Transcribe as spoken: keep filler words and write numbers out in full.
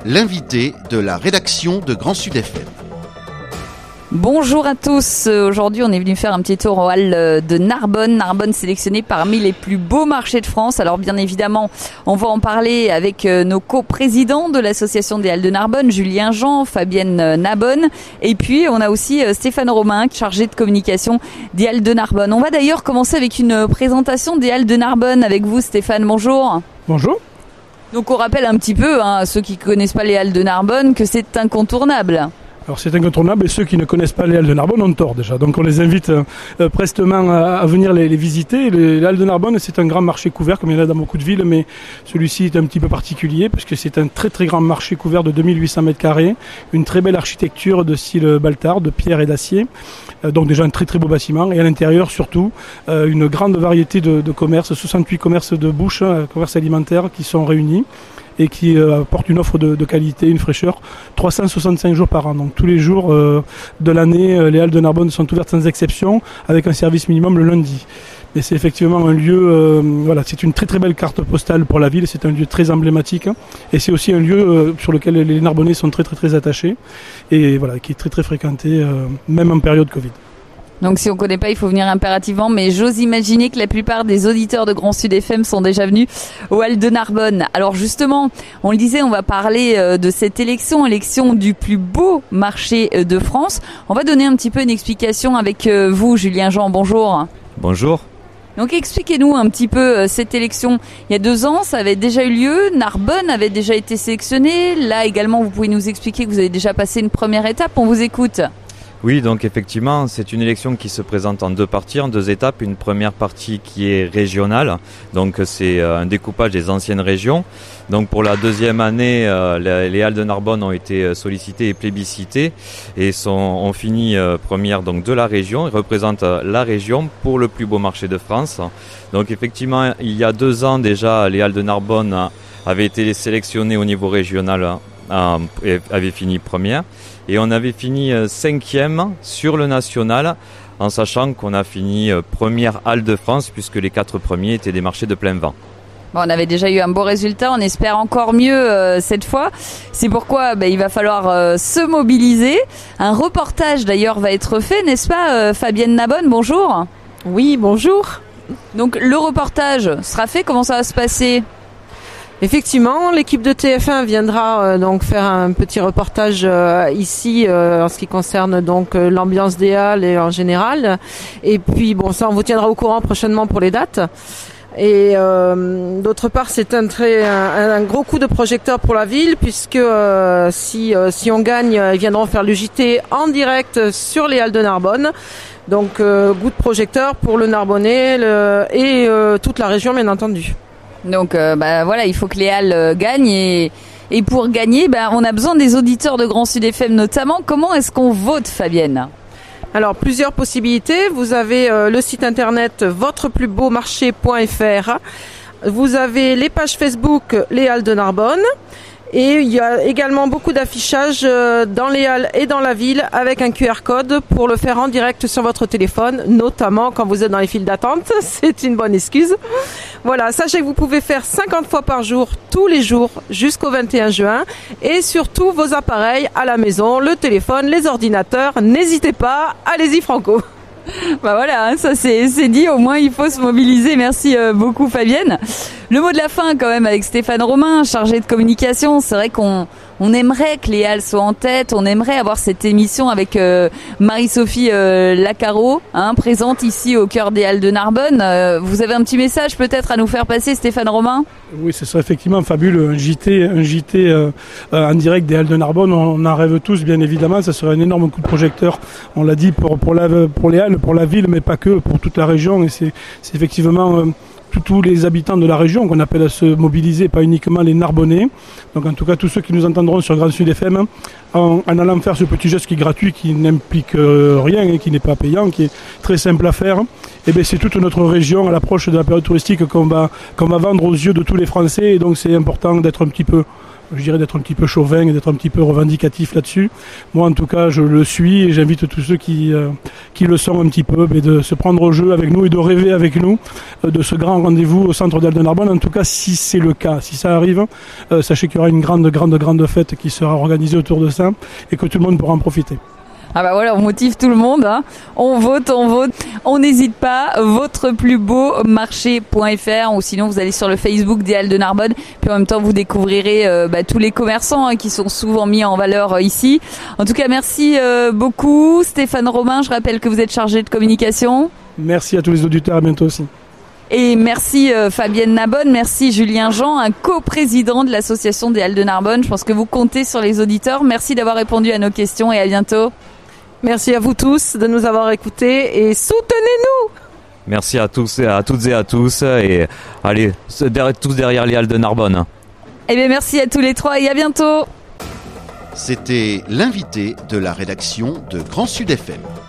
l'invité de la rédaction de Grand Sud F M. Bonjour à tous, aujourd'hui on est venu faire un petit tour aux Halles de Narbonne, Narbonne sélectionnée parmi les plus beaux marchés de France. Alors bien évidemment, on va en parler avec nos coprésidents de l'association des Halles de Narbonne, Julien Jean, Fabienne Nabonne, et puis on a aussi Stéphane Romain, chargé de communication des Halles de Narbonne. On va d'ailleurs commencer avec une présentation des Halles de Narbonne avec vous Stéphane, bonjour. Bonjour. Donc on rappelle un petit peu, hein, à ceux qui ne connaissent pas les Halles de Narbonne, que c'est incontournable. Alors c'est incontournable et ceux qui ne connaissent pas les Halles de Narbonne ont tort déjà. Donc on les invite euh, prestement à, à venir les, les visiter. Les, les Halles de Narbonne, c'est un grand marché couvert comme il y en a dans beaucoup de villes, mais celui-ci est un petit peu particulier puisque c'est un très très grand marché couvert de deux mille huit cents mètres carrés, une très belle architecture de style Baltard, de pierre et d'acier. Euh, donc déjà un très très beau bâtiment et à l'intérieur surtout euh, une grande variété de, de commerces, soixante-huit commerces de bouche, euh, commerces alimentaires qui sont réunis et qui euh, apportent une offre de, de qualité, une fraîcheur, trois cent soixante-cinq jours par an. Donc tous les jours euh, de l'année, euh, les Halles de Narbonne sont ouvertes sans exception, avec un service minimum le lundi. Mais c'est effectivement un lieu, euh, voilà, c'est une très très belle carte postale pour la ville, c'est un lieu très emblématique, hein, et c'est aussi un lieu euh, sur lequel les Narbonnais sont très très très attachés, et voilà, qui est très très fréquenté, euh, même en période Covid. Donc si on ne connaît pas, il faut venir impérativement, mais j'ose imaginer que la plupart des auditeurs de Grand Sud F M sont déjà venus aux Halles de Narbonne. Alors justement, on le disait, on va parler de cette élection, élection du plus beau marché de France. On va donner un petit peu une explication avec vous, Julien Jean, bonjour. Bonjour. Donc expliquez-nous un petit peu cette élection. Il y a deux ans, ça avait déjà eu lieu, Narbonne avait déjà été sélectionnée. Là également, vous pouvez nous expliquer que vous avez déjà passé une première étape, on vous écoute. Oui, donc effectivement, c'est une élection qui se présente en deux parties, en deux étapes. Une première partie qui est régionale, donc c'est un découpage des anciennes régions. Donc pour la deuxième année, euh, les Halles de Narbonne ont été sollicitées et plébiscitées et sont, ont fini euh, première donc de la région. Ils représentent la région pour le plus beau marché de France. Donc effectivement, il y a deux ans déjà, les Halles de Narbonne avaient été sélectionnées au niveau régional euh, et avaient fini première. Et on avait fini cinquième sur le national, en sachant qu'on a fini première Halle de France, puisque les quatre premiers étaient des marchés de plein vent. Bon, on avait déjà eu un beau résultat, on espère encore mieux euh, cette fois. C'est pourquoi bah, il va falloir euh, se mobiliser. Un reportage d'ailleurs va être fait, n'est-ce pas euh, Fabienne Nabonne, bonjour. Oui, bonjour. Donc le reportage sera fait, comment ça va se passer ? Effectivement, l'équipe de T F un viendra euh, donc faire un petit reportage euh, ici euh, en ce qui concerne donc euh, l'ambiance des halles et en général. Et puis bon, ça on vous tiendra au courant prochainement pour les dates. Et euh, d'autre part, c'est un très un, un gros coup de projecteur pour la ville puisque euh, si euh, si on gagne, ils viendront faire le J T en direct sur les Halles de Narbonne. Donc euh, coup de projecteur pour le Narbonnais le, et euh, toute la région bien entendu. Donc euh, bah voilà, il faut que les Halles euh, gagnent et, et pour gagner, bah, on a besoin des auditeurs de Grand Sud F M notamment. Comment est-ce qu'on vote, Fabienne ? Alors plusieurs possibilités. Vous avez euh, le site internet votre plus beau marché point f r. Vous avez les pages Facebook les Halles de Narbonne. Et il y a également beaucoup d'affichage dans les halles et dans la ville avec un Q R code pour le faire en direct sur votre téléphone, notamment quand vous êtes dans les files d'attente. C'est une bonne excuse. Voilà, sachez que vous pouvez faire cinquante fois par jour, tous les jours, jusqu'au vingt et un juin. Et sur tous vos appareils à la maison, le téléphone, les ordinateurs. N'hésitez pas, allez-y Franco. Bah voilà, ça c'est, c'est dit, au moins il faut se mobiliser. Merci euh, beaucoup Fabienne. Le mot de la fin quand même avec Stéphane Romain, chargé de communication. C'est vrai qu'on on aimerait que les Halles soient en tête, on aimerait avoir cette émission avec euh, Marie-Sophie euh, Lacaro, hein, présente ici au cœur des Halles de Narbonne. Euh, vous avez un petit message peut-être à nous faire passer, Stéphane Romain ? Oui, ce serait effectivement fabuleux, un J T, un J T euh, en direct des Halles de Narbonne, on en rêve tous bien évidemment, ça serait un énorme coup de projecteur, on l'a dit, pour, pour, la, pour les Halles, pour la ville, mais pas que, pour toute la région, et c'est, c'est effectivement... Euh, tous les habitants de la région qu'on appelle à se mobiliser, pas uniquement les Narbonnais. Donc en tout cas tous ceux qui nous entendront sur Grand Sud F M en, en allant faire ce petit geste qui est gratuit, qui n'implique euh, rien et qui n'est pas payant, qui est très simple à faire. Et bien c'est toute notre région à l'approche de la période touristique qu'on va, qu'on va vendre aux yeux de tous les Français, et donc c'est important d'être un petit peu je dirais d'être un petit peu chauvin et d'être un petit peu revendicatif là-dessus. Moi, en tout cas, je le suis et j'invite tous ceux qui, euh, qui le sont un petit peu, mais de se prendre au jeu avec nous et de rêver avec nous euh, de ce grand rendez-vous au centre d'Halles de Narbonne. En tout cas, si c'est le cas, si ça arrive, euh, sachez qu'il y aura une grande, grande, grande fête qui sera organisée autour de ça et que tout le monde pourra en profiter. Ah bah voilà, on motive tout le monde, hein. On vote, on vote. On n'hésite pas, votre plus beau marché point f r ou sinon vous allez sur le Facebook des Halles de Narbonne. Puis en même temps, vous découvrirez euh, bah, tous les commerçants hein, qui sont souvent mis en valeur euh, ici. En tout cas, merci euh, beaucoup Stéphane Romain. Je rappelle que vous êtes chargé de communication. Merci à tous les auditeurs, à bientôt aussi. Et merci euh, Fabienne Narbonne, merci Julien Jean, un coprésident de l'association des Halles de Narbonne. Je pense que vous comptez sur les auditeurs. Merci d'avoir répondu à nos questions et à bientôt. Merci à vous tous de nous avoir écoutés et soutenez-nous. Merci à tous et à toutes et à tous et allez, tous derrière les Halles de Narbonne. Eh bien merci à tous les trois et à bientôt. C'était l'invité de la rédaction de Grand Sud F M.